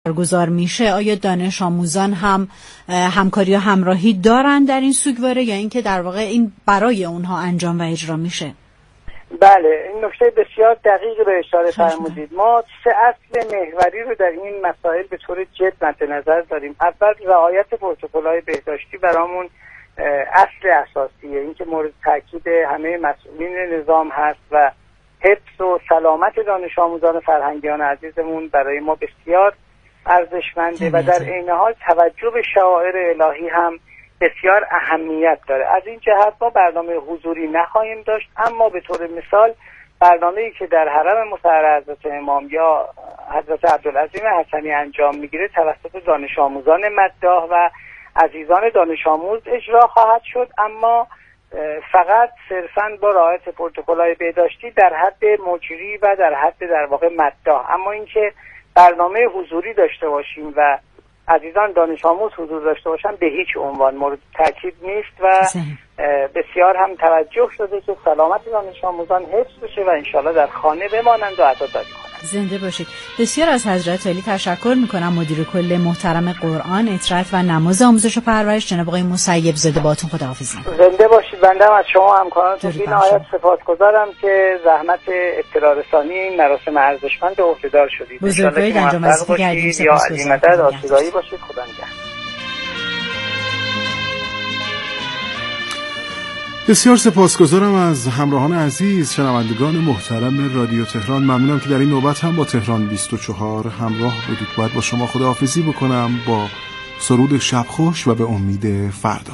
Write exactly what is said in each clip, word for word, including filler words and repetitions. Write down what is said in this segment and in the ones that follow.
برگزار میشه، آیا دانش آموزان هم همکاری و همراهی دارن در این سوگواره یا اینکه در واقع این برای اونها انجام و اجرا میشه؟ بله، این نکته بسیار دقیق به اشاره فرمودید. ما سه اصل محوری رو در این مسائل به طور جد مد نظر داریم. اول رعایت پروتکل‌های بهداشتی برامون اصل اساسیه، این که مورد تاکید همه مسئولین نظام هست و حفظ و سلامت دانش آموزان فرهنگیان عزیزمون برای ما بسیار ارزشمنده و در عین حال توجه به شعائر الهی هم بسیار اهمیت داره. از این جهت ما برنامه حضوری نخواهیم داشت، اما به طور مثال برنامه‌ای که در حرم مطهر حضرت امام یا حضرت عبدالعظیم حسنی انجام میگیره توسط دانش آموزان مداح و عزیزان دانش آموز اجرا خواهد شد، اما فقط صرفاً با رعایت پروتکل‌های بهداشتی در حد مجری و در حد در واقع مداح. اما اینکه برنامه حضوری داشته باشیم و عزیزان دانش آموز حضور داشته باشن به هیچ عنوان مورد تاکید نیست و بسیار هم توجه شده که سلامت دانش آموزان حفظ بشه و انشالله در خانه بمانند و عزاداری کنند. زنده باشید. بسیار از حضرت عالی تشکر میکنم. مدیر کل محترم قرآن، اطرت و نماز آموزش و پرورش جناب آقای مسیب زاده، باهاتون خداحافظی. زنده باشید. بنده از شما همکارانتون بی نهایت سپاسگزارم که زحمت اطلاع رسانی این مراسم ارزشمند به عهده‌دار شدید. بزرگوارید انجام وظیفه کردید. یا علی مدد آسودایی باشید. خدا نگهدار. بسیار سپاسگزارم از همراهان عزیز، شنوندگان محترم رادیو تهران. ممنونم که در این نوبت هم با تهران بیست و چهار همراه بودید. باید با شما خداحافظی بکنم با سرود شب خوش و به امید فردا.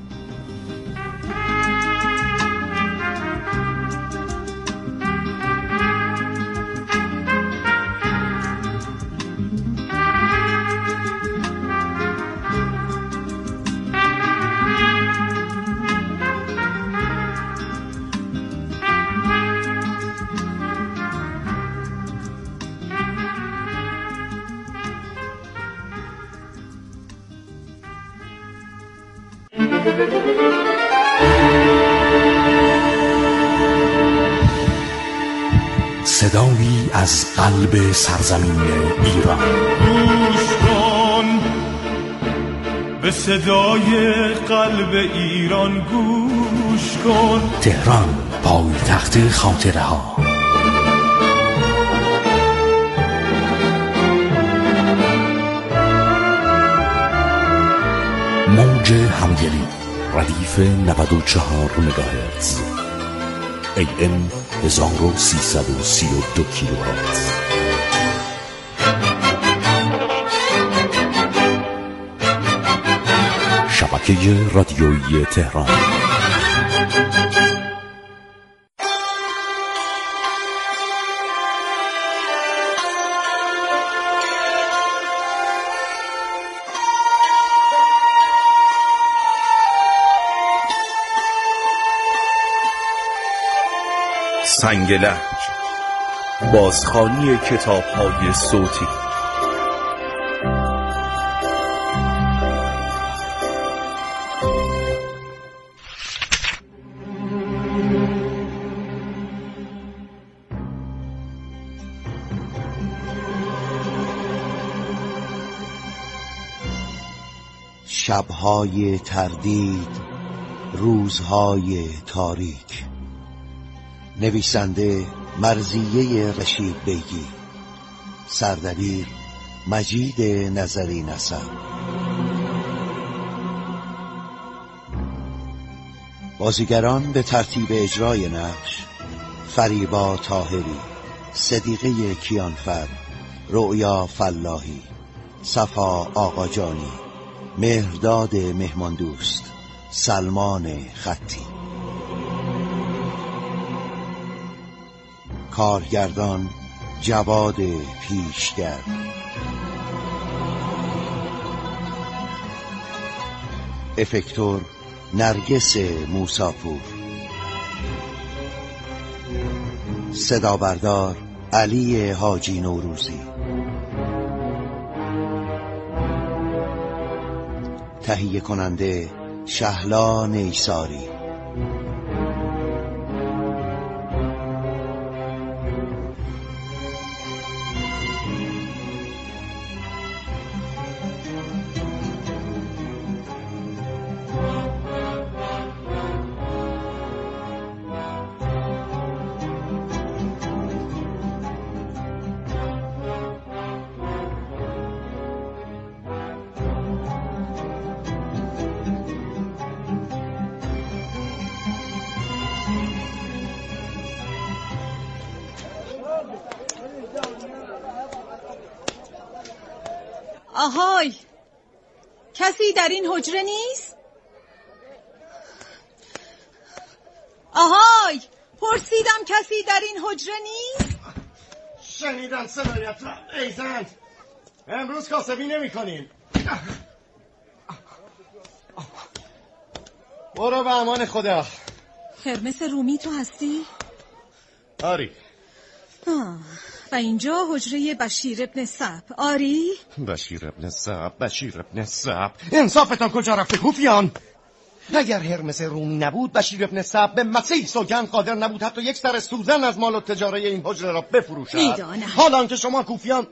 صدایی از قلب سرزمین ایران. گوش کن به صدای قلب ایران، گوش کن. تهران، پایتخت خاطره ها. موج همگلی ردیف نود و چهار مگاهرتز، ای ام هزار و سیصد و سی و دو کیلوهرتز. شبکه رادیویی تهران. سنگلج، بازخوانی کتاب‌های صوتی. شب‌های تردید، روزهای تاریک. نویسنده مرضیه رشید بیگی، سردبیر مجید نظری نسب. بازیگران به ترتیب اجرای نقش: فریبا طاهری، صدیقه کیانفر، رؤیا فلاحی، صفا آقاجانی، مهرداد مهماندوست، سلمان خطی. کارگردان جواد پیشگر. افکتور نرگس موساپور. صدابردار علی حاجی نوروزی. تهیه کننده شهلا نیساری. آهای، کسی در این حجره نیست؟ آهای، پرسیدم کسی در این حجره نیست؟ شنیدم صدایت را ای زن. امروز کاسبی نمی کنیم. برو به امان خدا. هرمس رومی تو هستی؟ آری. آه. و اینجا حجره بشیر ابن سعب. آری؟ بشیر ابن سعب، بشیر ابن سعب. انصافتان کجا رفته کوفیان؟ اگر هرمس رومی نبود بشیر ابن سعب به مسیح سوگند قادر نبود حتی یک سر سوزن از مال و تجاره این حجره را بفروشد. میدانم. حالا که شما کوفیان.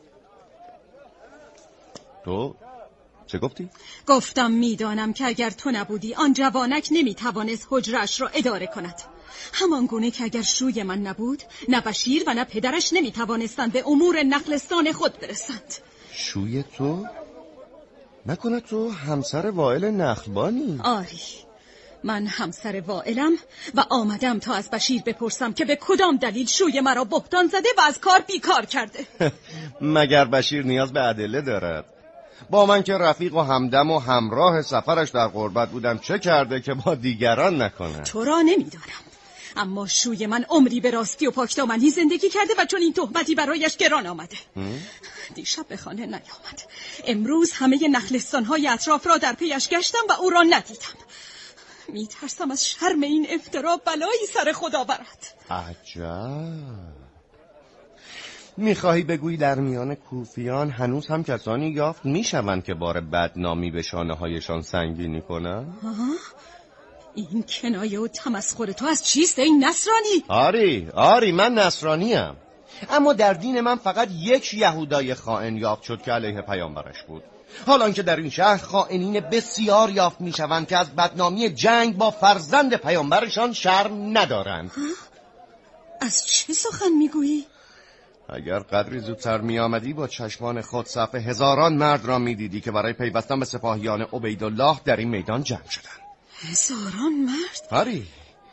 تو چه گفتی؟ گفتم میدانم که اگر تو نبودی آن جوانک نمیتوانست حجره‌اش را اداره کند. همان گونه که اگر شوی من نبود نه بشیر و نه پدرش نمیتوانستند به امور نخلستان خود برسند. شوی تو؟ نکنه تو همسر وائل نخلبانی؟ آری، من همسر وائلم و آمدم تا از بشیر بپرسم که به کدام دلیل شوی مرا بهتان زده و از کار بیکار کرده. مگر بشیر نیاز به ادله دارد؟ با من که رفیق و همدم و همراه سفرش در غربت بودم چه کرده که با دیگران نکنه؟ تو را نمیدانم، اما شوی من عمری به راستی و پاکدامنی زندگی کرده و چون این تهمتی برایش گران آمده. دیشب به خانه نیامد. امروز همه نخلستان‌های اطراف را در پیش گشتم و او را ندیدم. میترسم از شرم این افترا بلایی سر خدا برد. عجب. میخواهی بگویی در میان کوفیان هنوز هم کسانی یافت میشوند که بار بدنامی به شانه هایشان سنگینی کنند؟ این کنایه و تمسخر تو از چیست ای نصرانی؟ آری آری من نصرانیم، اما در دین من فقط یک یهودای خائن یافت شد که علیه پیامبرش بود. حالان که در این شهر خائنین بسیار یافت میشوند که از بدنامی جنگ با فرزند پیامبرشان شرم ندارند. از چه سخن میگویی؟ اگر قدری زودتر می آمدی با چشمان خود صف هزاران مرد را می دیدی که برای پیوستن به سپاهیان عبیدالله در این میدان جمع شدند. هزاران مرد؟ آری،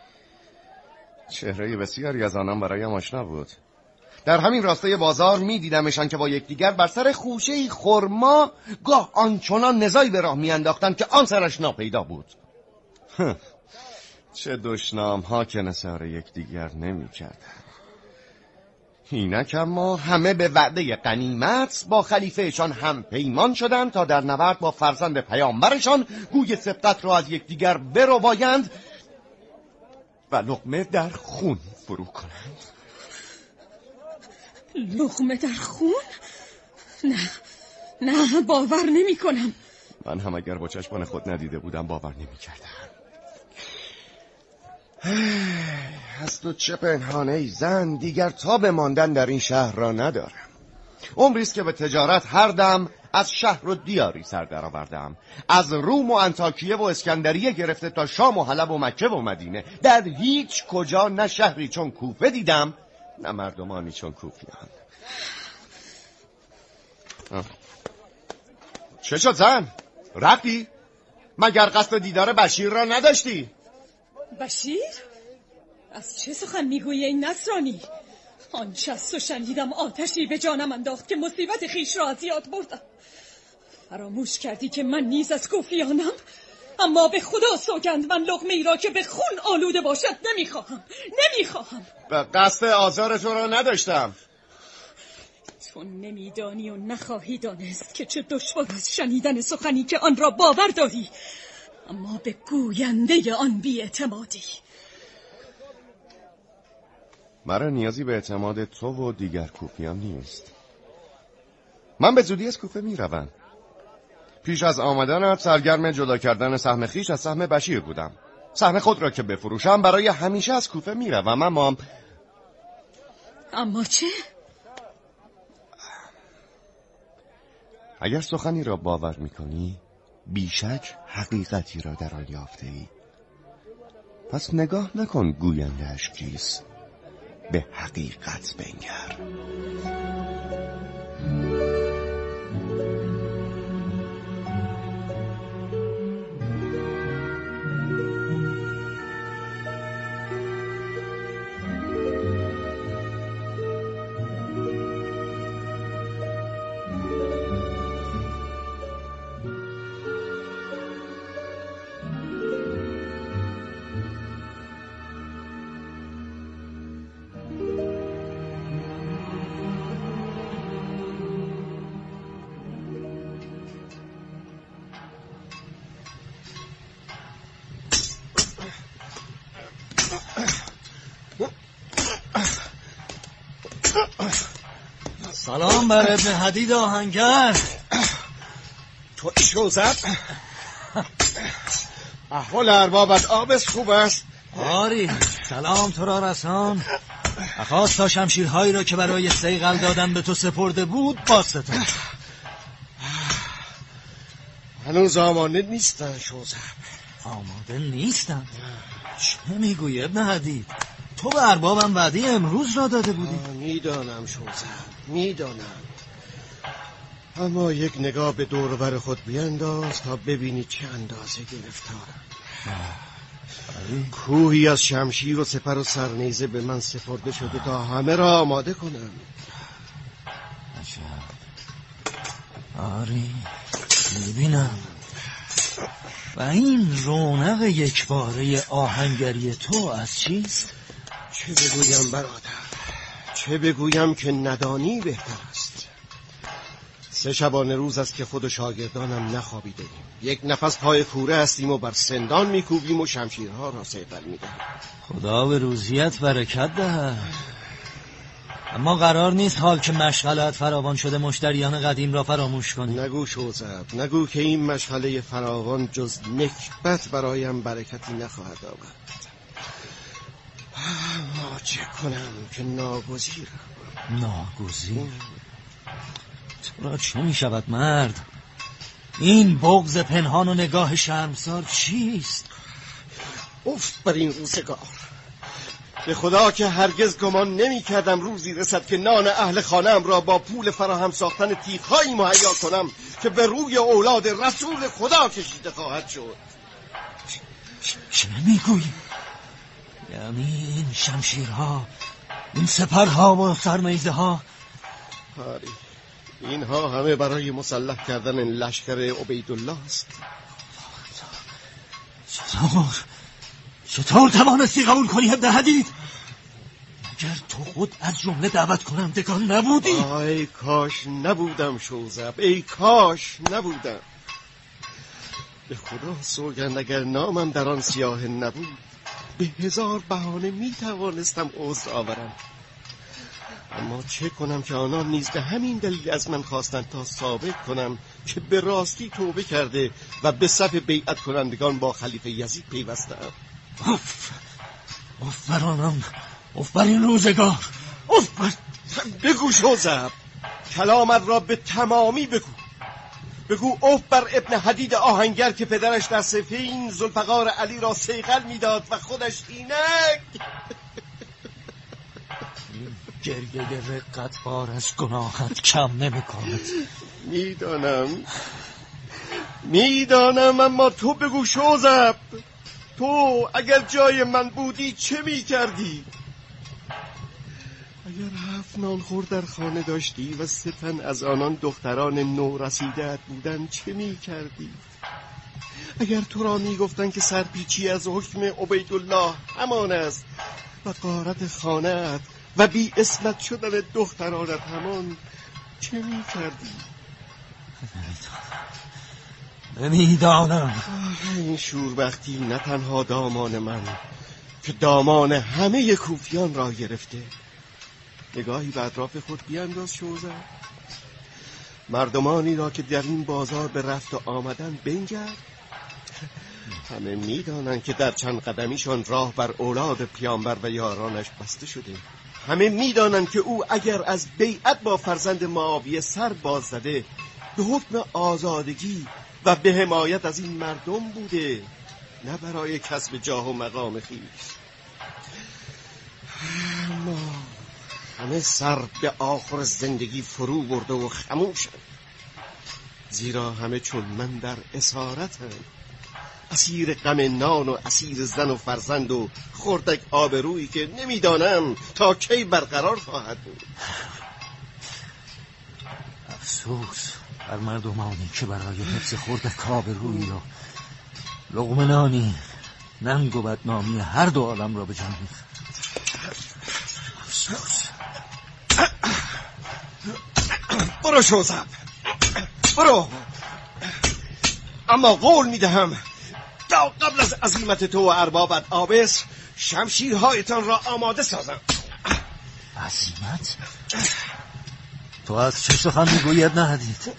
چهره بسیاری از آنان برایم آشنا بود. در همین راستای بازار می دیدمشان که با یکدیگر بر سر خوشه خرما گاه آنچنان نزاعی به راه می انداختند که آن سرش ناپیدا بود. چه دشنام ها که نثار یکدیگر نمی کردند. اینک اما همه به وعده غنیمت با خلیفهشان هم پیمان شدند تا در نبرد با فرزند پیامبرشان گوی سبقت را از یکدیگر بربایند و لقمه در خون فرو کنند. لقمه در خون؟ نه نه باور نمی کنم. من هم اگر با چشمان خود ندیده بودم باور نمی کردم. از تو چه پنهانه ای زن، دیگر تا به ماندن در این شهر را ندارم. عمریست که به تجارت هر دم از شهر و دیاری سر در آوردم، از روم و انطاکیه و اسکندریه گرفته تا شام و حلب و مکه و مدینه. در هیچ کجا نه شهری چون کوفه دیدم نه مردمانی چون کوفیان. چه شد زن؟ رفتی؟ مگر قصد دیدار بشیر را نداشتی؟ بشیر؟ از چه سخن میگویی این نصرانی؟ آنچه از تو شنیدم آتشی به جانم انداخت که مصیبت خیش را از یاد بردم. فراموش کردی که من نیز از کوفیانم؟ اما به خدا سوگند من لقمه ای را که به خون آلوده باشد نمیخواهم نمیخواهم. به قصد آزار تو را نداشتم. تو نمیدانی و نخواهی دانست که چه دشوار از شنیدن سخنی که آن را باور داری اما به گوینده آن بی اعتمادی. مرا نیازی به اعتماد تو و دیگر کوفیان نیست. من به زودی از کوفه می روم. پیش از آمدنت سرگرم جدا کردن سهم خیش از سهم بشیر بودم. سهم خود را که بفروشم برای همیشه از کوفه می روم. اما اما چه؟ اگر سخنی را باور می کنی بیشک حقیقتی را در آن یافته ای. پس نگاه نکن گوینده‌اش کیست، به حقیقت بنگر. سلام بر ابن حدید آهنگر. تو شوزب احوال اربابت آبس خوب است؟ آری سلام تو را رسان. اخواست تا شمشیرهایی را که برای صیقل دادن به تو سپرده بود باستم. هنوز آماده نیستن شوزب. آماده نیستن؟ چه میگوی ابن حدید؟ تو به اربابم وعده امروز را داده بودی. میدانم شوزب میدانم، اما یک نگاه به دور و بر خود بینداز تا ببینی چه اندازه گرفتارم. کوهی از شمشیر و سپر و سرنیزه به من سپرده شده تا همه را آماده کنم. عجب. آری میبینم. و این رونق یکباره آهنگری تو از چیست؟ چه بگویم برادر، چه بگویم که ندانی بهتر است. سه شبانه روز است که خود و شاگردانم نخوابیده ایم. یک نفس پای کوره هستیم و بر سندان میکوبیم و شمشیرها را صیقل میدهیم. خدا به روزیت برکت دهد. اما قرار نیست حال که مشغلت فراوان شده مشتریان قدیم را فراموش کنی. نگو شوزب، نگو که این مشغله فراوان جز نکبت برایم برکتی نخواهد آورد. ما چه کنم که ناگزیرم. ناگزیر؟ تو را چه می شود مرد؟ این بغض پنهان و نگاه شرمسار چیست؟ اف بر این روزگار. به خدا که هرگز گمان نمی کردم روزی رسد که نان اهل خانم را با پول فراهم ساختن تیغ‌هایی مهیا کنم که به روی اولاد رسول خدا کشیده خواهد شد. چه میگویی؟ یعنی این شمشیرها، این سپرها و سرنیزه ها؟ آری، اینها همه برای مسلح کردن لشکر عبیدالله است. چطور؟ چطور توانستی قبول کنی ابن حدید؟ مگر تو خود از جمله دعوت کنندگان نبودی؟ ای کاش نبودم شوزب، ای کاش نبودم. به خدا سوگند اگر نامم در آن سیاه نبود به هزار بهانه می توانستم عذر آورم. اما چه کنم که آنان نیز به همین دلیل از من خواستند تا ثابت کنم که به راستی توبه کرده و به صف بیعت کنندگان با خلیفه یزید پیوستم. اف اف بر آنان، اف بر این روزگار، اف بر... بگو شوزب، کلامت را به تمامی بگو. بگو اف بر ابن حدید آهنگر که پدرش در صفین ذوالفقار علی را صیقل میداد و خودش اینک. گریه رقت بار از گناهت کم نمی کند. میدانم میدانم اما تو بگو شوزب، تو اگر جای من بودی چه می کردی؟ اگر هفت نان خور در خانه داشتی و سه تن از آنان دختران نو رسیدت بودن چه می کردی؟ اگر تو را می گفتن که سرپیچی از حکم عبیدالله همان است و غارت خانه‌ات و بی اسمت شدن دخترانت همان چه می کردی؟ نمیدانم. این شوربختی نه تنها دامان من که دامان همه کوفیان را گرفته. نگاهی به اطراف خود بیانداز شوزب. مردمانی را که در این بازار به رفت و آمدن بنگر. همه میدانند که در چند قدمیشان راه بر اولاد پیامبر و یارانش بسته شده. همه میدانند که او اگر از بیعت با فرزند معاویه سر باز زده به حکم آزادگی و به حمایت از این مردم بوده، نه برای کسب جاه و مقام خویش. اما همه سر به آخر زندگی فرو برده و خموشند، زیرا همه چون من در اسارتند، اسیر غم نان و اسیر زن و فرزند و خردک آبرویی که نمیدانم تا کی برقرار خواهد بود. افسوس بر مردمانی که برای حفظ خردک آبرویی و لقمه نانی ننگ و بدنامی هر دو عالم را به جان می‌خورند. افسوس. برو شوزب، برو. اما قول میدهم تا قبل از عزیمت تو و اربابت آبس شمشیرهایتان را آماده سازم. عزیمت؟ تو از چه سخن میگوید نهدید؟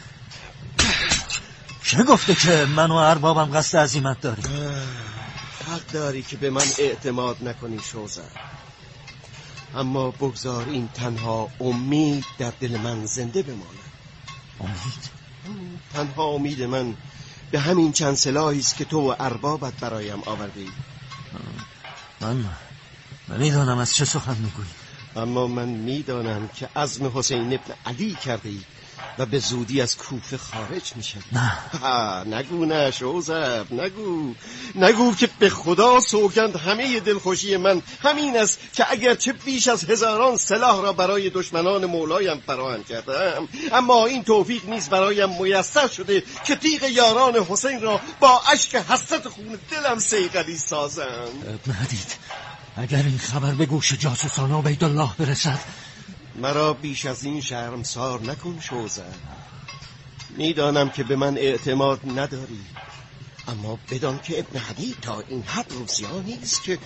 چه گفته که من و اربابم قصد عزیمت داریم؟ حق داری که به من اعتماد نکنی شوزر، اما بگذار این تنها امید در دل من زنده بماند. امید؟ تنها امید من به همین چند سلاحی است که تو و اربابت برایم آورده ای. من نمیدانم از چه سخن میگویی، اما من میدانم که عزم حسین ابن علی کرده ای و به زودی از کوفه خارج میشه. نه نگو نه شوزر، نگو نگو که به خدا سوگند همه دلخوشی من همین است که اگرچه بیش از هزاران سلاح را برای دشمنان مولایم فراهم کردم، اما این توفیق نیز برایم میسر شده که تیغ یاران حسین را با اشک حسرت خون دلم صیقلی سازم. ندید اگر این خبر به گوش جاسوسان عبیدالله برسد، مرا بیش از این شرمسار نکن شوزر. میدانم که به من اعتماد نداری، اما بدان که ابن حدید تا این حد روسیا نیست که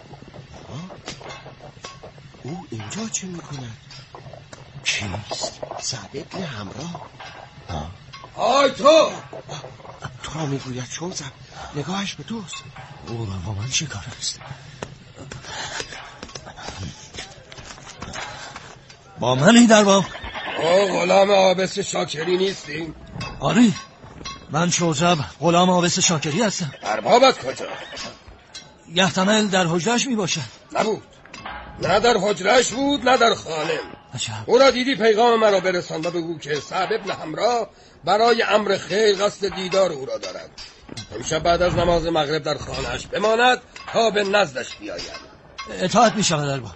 او اینجا چه میکند؟ کیست؟ سعد ابن همراه. آی تو تو را میگوید شوزر، نگاهش به توست. او را با من چه کار است؟ با منی در با؟ او غلام عابس شاکری نیستی؟ آری، من شوزب غلام عابس شاکری هستم. اربابت کجا؟ یحتمل در حجرش می باشد. نبود، نه در حجرش بود نه در خانه. عجب. او را دیدی پیغام مرا برسان و بگو که سعد ابن همراه برای امر خیر قصد دیدار او را دارد. امشب بعد از نماز مغرب در خانهش بماند تا به نزدش بیاید. اطاعت می شود ارباب.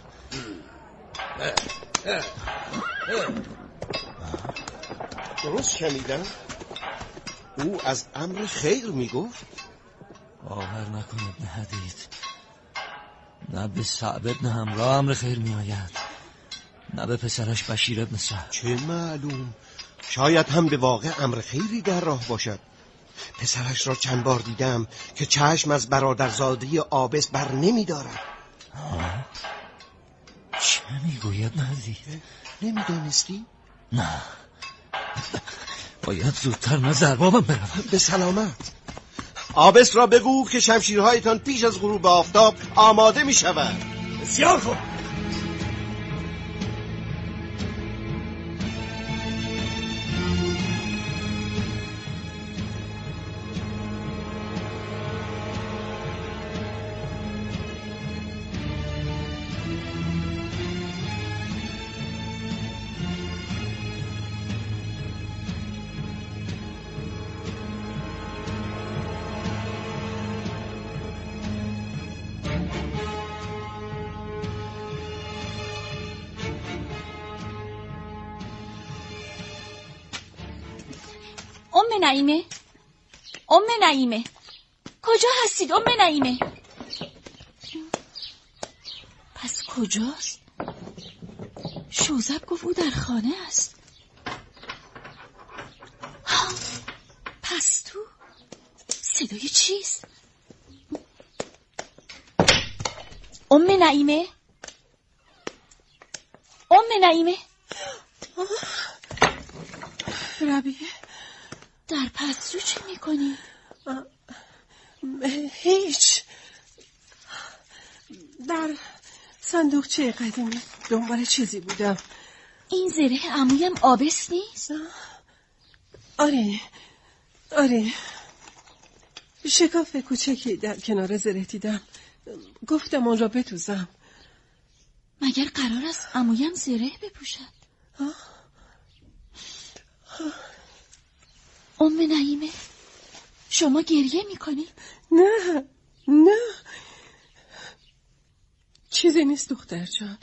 درست شنیدم؟ او از امر خیر میگفت؟ باور نکن ابن حدید، نه به سعد ابن همراه امر خیر می آید، نه به پسرش بشیر ابن سعد. چه معلوم، شاید هم به واقع امر خیری در راه باشد. پسرش را چند بار دیدم که چشم از برادرزاده عابس بر نمی دارد. چه میگوید ندید؟ نمیدانستی؟ نه، باید زودتر نزد اربابم بروم. به سلامت. عابس را بگو که شمشیرهایتان پیش از غروب آفتاب آماده می شود. بسیار خوب. ام نعیمه، ام نعیمه، کجا هستید ام نعیمه؟ پس کجاست؟ شوزب گفت او در خانه است. ها، پس تو صدای چیست؟ ام نعیمه، ام نعیمه. ربیه، در پستو چی میکنی؟ هیچ. در صندوقچه قدیمی دنبال چیزی بودم. این زره عمویم عابس نیست؟ آره آره، شکاف کوچکی در کنار زره دیدم، گفتم اون را بتوزم. مگر قرار است عمویم زره بپوشد؟ ام نعیمه، شما گریه میکنی؟ نه نه، چیزی نیست دختر جان.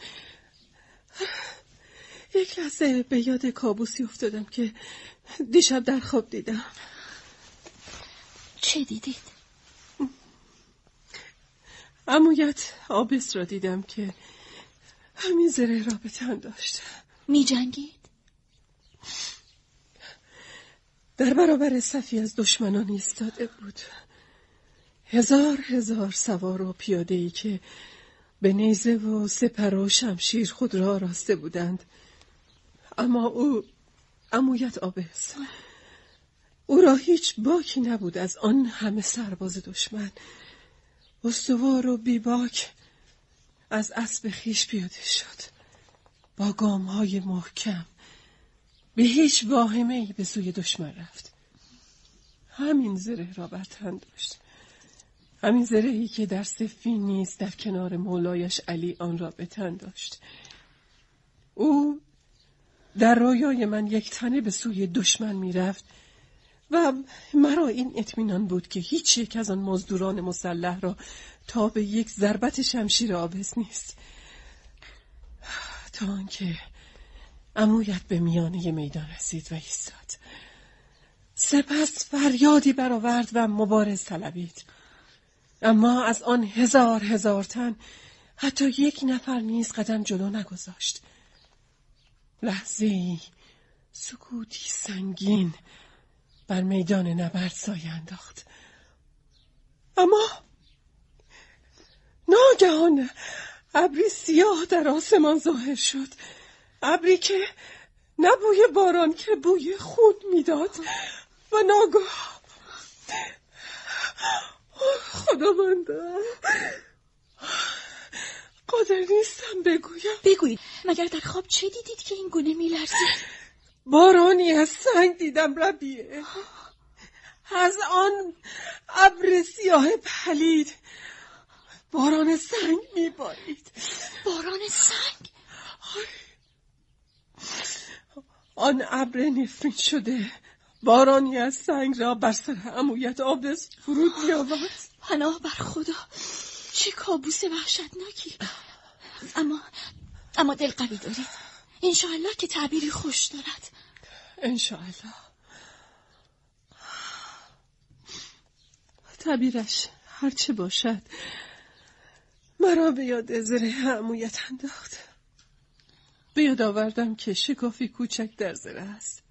یک لحظه به یاد کابوسی افتادم که دیشب در خواب دیدم. چه دیدید؟ عمویت عابس را دیدم که همین زره را به تن داشت. می جنگید؟ در برابر صفی از دشمنان ایستاده بود. هزار هزار سوار و پیاده‌ای که به نیزه و سپر و شمشیر خود را آراسته بودند. اما او عمویت آبس، او را هیچ باکی نبود از آن همه سرباز دشمن. استوار و بیباک از اسب خیش پیاده شد، با گام‌های محکم، به هیچ واهمه‌ای به سوی دشمن رفت. همین زره را بر تن داشت، همین زرهی که در صفین نیز در کنار مولایش علی آن را به تن داشت. او در رویای من یک تنه به سوی دشمن می رفت و مرا این اطمینان بود که هیچ یک از آن مزدوران مسلح را تا به یک ضربت شمشیر آبس نیست. تا آنکه عمویت به میانه میدان رسید و ایستاد. سپس فریادی برآورد و مبارز طلبید، اما از آن هزار هزار تن حتی یک نفر نیز قدم جلو نگذاشت. لحظه‌ای سکوتی سنگین بر میدان نبرد سایه انداخت. اما ناگهان ابری سیاه در آسمان ظاهر شد، ابری که نه بوی باران که بوی خون میداد و ناگاه خداوندا قادر نیستم بگویم. بگویید، مگر در خواب چه دیدید که این گونه میلرزید؟ بارانی از سنگ دیدم ربیه، از آن ابر سیاه پلید باران سنگ میبارید. باران سنگ؟ آن ابر نفرین شده بارانی از سنگ را بر سر عمویت آبس فرود می آورد. پناه بر خدا، چه کابوس وحشتناکی. اما اما دل قوی دارید، انشاءالله که تعبیری خوش دارد. انشاءالله. تعبیرش هرچه باشد مرا به یاد زره عمویت انداخت. به یاد آوردم که شکافی کوچک در زره است.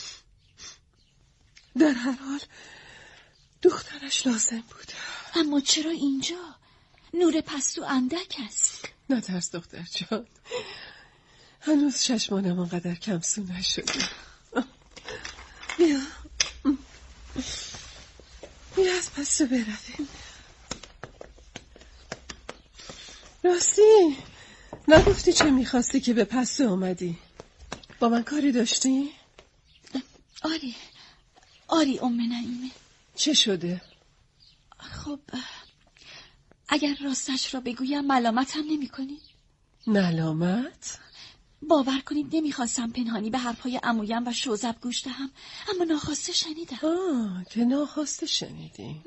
در هر حال دخترش لازم بود. اما چرا اینجا؟ نور پستو اندک است. نترس دختر جان، هنوز چشمانم آنقدر کمسو نشده. بیا بیا از پستو برویم. راستی نگفتی چه میخواستی که به پستو آمدی؟ با من کاری داشتی؟ آری آری ام نعیمه. چه شده؟ خب اگر راستش را بگویم ملامت هم نمی کنی؟ ملامت؟ باور کنید نمیخواستم پنهانی به حرفهای عمویم و شوزب گوش دهم، اما ناخواسته شنیدم. آه که ناخواسته شنیدی.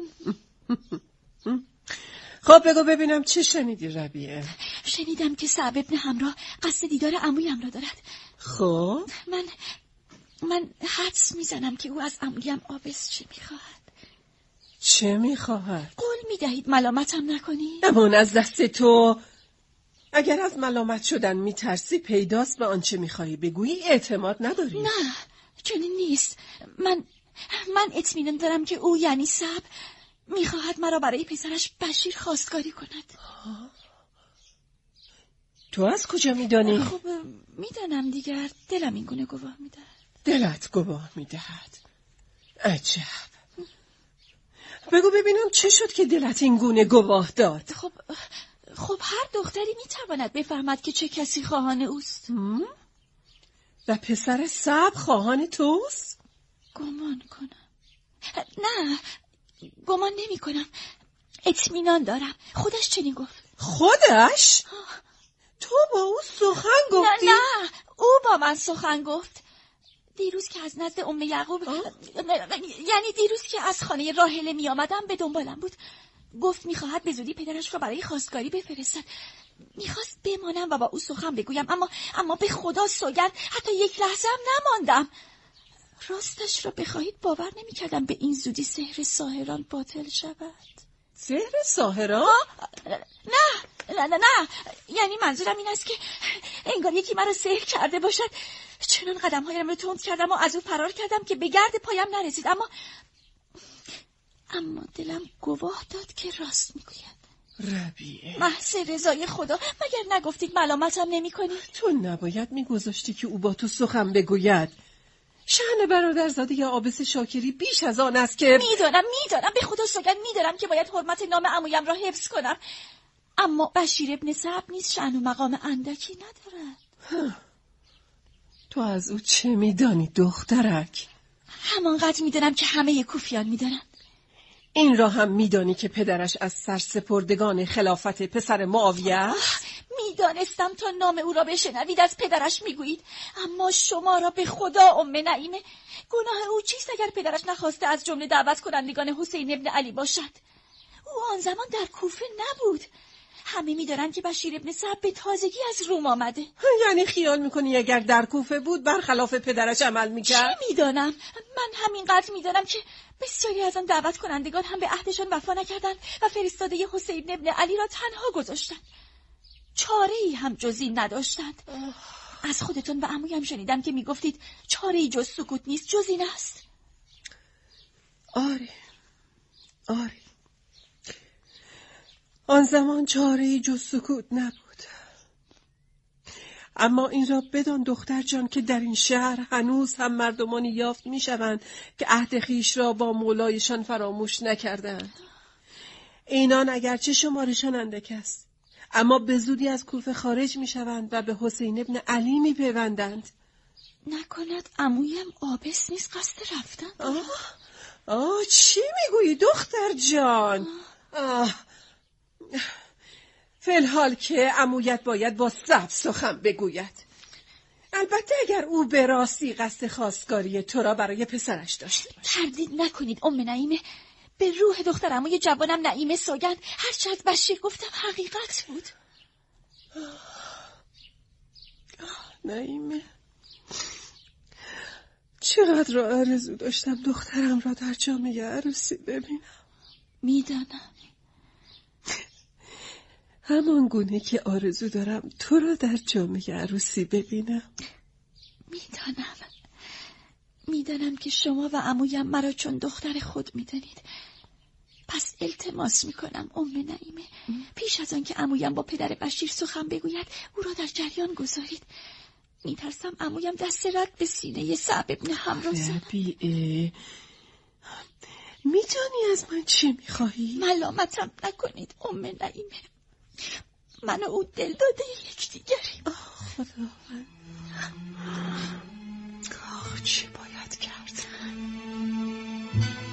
خب بگو ببینم چه شنیدی ربیعه؟ شنیدم که صعب ابن همراه قصد دیدار عمویم را دارد. خب من من حدس میزنم که او از عمویم آبس چه میخواهد. چه میخواهد؟ قول میدهید ملامتم نکنی؟ اما از دست تو. اگر از ملامت شدن میترسی پیداست به آنچه میخواهی بگویی اعتماد نداری. نه چنین نیست. من من اطمینان دارم که او یعنی صعب میخواهد مرا برای پسرش بشیر خواستگاری کند. تو از کجا میدانی؟ خب میدانم دیگر، دلم این گونه گواه میدهد. دلت گواه میدهد؟ عجب. بگو ببینم چه شد که دلت این گونه گواه داد؟ خب خب هر دختری میتواند بفهمد که چه کسی خواهان اوست. و پسر صعب خواهان توست؟ گمان کنم. نه گمان نمی کنم، اطمینان دارم. خودش چنین گفت. خودش؟ تو با او سخن گفتی؟ نه نه او با من سخن گفت. دیروز که از نزد ام یعقوب، یعنی دیروز که از خانه راحله می آمدم به دنبالم بود. گفت میخواهد به زودی پدرش را برای خواستگاری بفرستد. میخواست بمانم و با او سخن بگویم، اما اما به خدا سوگند حتی یک لحظه هم نماندم. راستش را بخواهید باور نمیکردم به این زودی سحر ساحران باطل شود. سحر ساحران؟ نه نه نه نه یعنی منظورم این است که انگار یکی مرا سحر کرده باشد. چنان قدمهایم را تند کردم و از او فرار کردم که به گرد پایم نرسید. اما اما دلم گواه داد که راست میگوید. ربیعه، محض رضای خدا، مگر نگفتید ملامتم نمی کنید؟ تو نباید میگذاشتی که او با تو سخن بگوید. شأن برادرزاده یا عابس شاکری بیش از آن است که میدانم میدانم به خدا سوگند میدانم که باید حرمت نام عمویم را حفظ کنم، اما بشیر ابن سعد نیز شأن و مقام اندکی ندارد. تو از او چه میدانی دخترک؟ همانقدر میدانم که همه کوفیان میدانند. این را هم میدانی که پدرش از سرسپردگان خلافت پسر معاویه است؟ میدانستم تا نام او را بشنوید از پدرش میگویید، اما شما را به خدا ام نعیمه، گناه او چیست اگر پدرش نخواسته از جمله دعوت کنندگان حسین ابن علی باشد؟ او آن زمان در کوفه نبود. همه میدارن که بشیر ابن سعد به تازگی از روم آمده. یعنی خیال میکنی اگر در کوفه بود برخلاف پدرش عمل میکرد؟ چه میدانم؟ من همینقدر میدانم که بسیاری از آن دعوت کنندگان هم به عهدشان وفا نکردند و فرستاده حسین ابن علی را تنها گذاشتند. چاره ای هم جز این نداشتند. از خودتون و عمویم شنیدم که میگفتید چاره ای جز سکوت نیست، جز این است. آره آره، آن زمان چاره‌ای جز سکوت نبود. اما این را بدان دختر جان که در این شهر هنوز هم مردمانی یافت میشوند که عهد خویش را با مولایشان فراموش نکردند. اینان اگرچه شمارشان اندک است، اما به زودی از کوفه خارج میشوند و به حسین ابن علی میپیوندند. نکند عمویم عابس نیست قصد رفتن؟ آه آه چی میگویی دختر جان؟ آه فی الحال که عمویت باید با صبر سخن بگوید. البته اگر او به راستی قصد خواستگاری تو را برای پسرش داشته باشه. تردید نکنید ام نعیمه، به روح دختر عموی جوانم نعیمه سوگند، هرچه از بشیر گفتم حقیقت بود. نعیمه، چقدر را آرزو داشتم دخترم را در جامعه عروسی ببینم. میدانم، همان گونه که آرزو دارم تو را در جامعه عروسی ببینم. میدانم میدانم که شما و عمویم مرا چون دختر خود میدانید. پس التماس میکنم ام نعیمه، پیش از آن که عمویم با پدر بشیر سخن بگوید او را در جریان گذارید. میترسم عمویم دست رد به سینه صعب ابن حمرا زند. ربیعه، میدانی از من چه میخواهی؟ ملامتم نکنید ام نعیمه، من و او دل داده یک دیگریم. خداوند، آخ چه باید کرد؟